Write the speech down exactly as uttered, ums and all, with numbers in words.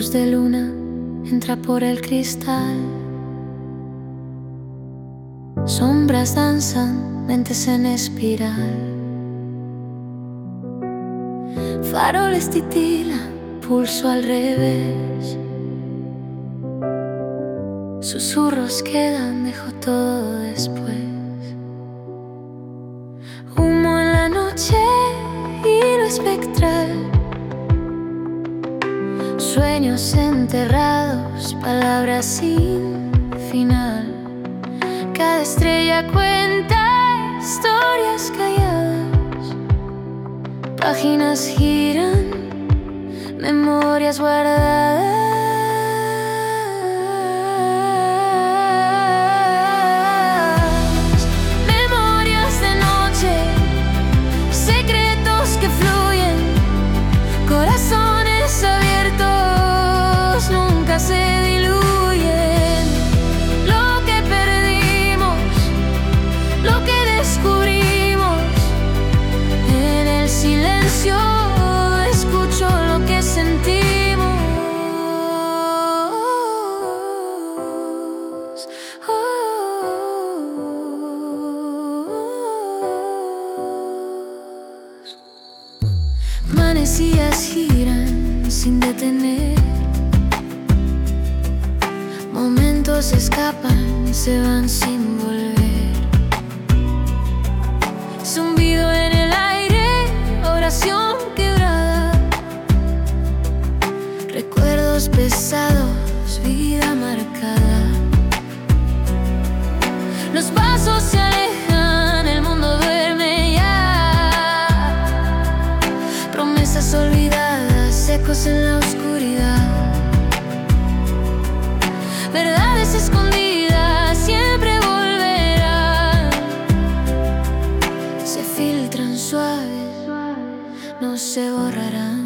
Luz de luna entra por el cristal. Sombras danzan, mentes en espiral. Faroles titilan, pulso al revés. Susurros quedan, dejo todo después. Humo en la noche, hilo espectral. Sueños enterrados, palabras sin final. Cada estrella cuenta historias calladas. Páginas giran, memorias guardadas. Memorias de noche, secretos que fluyen, corazones abiertos nunca se diluyen. Lo que perdimos, lo que descubrimos, en el silencio escucho lo que sentimos. Manecillas giran sin detener. Momentos escapan, se van sin volver. Zumbido en el aire, oración quebrada. Recuerdos pesados, vida marcada. Los pasos se alejan, el mundo duerme ya. Promesas olvidadas, ecos en la oscuridad. Verdades escondidas siempre volverán. Se filtran suaves, no se borrarán.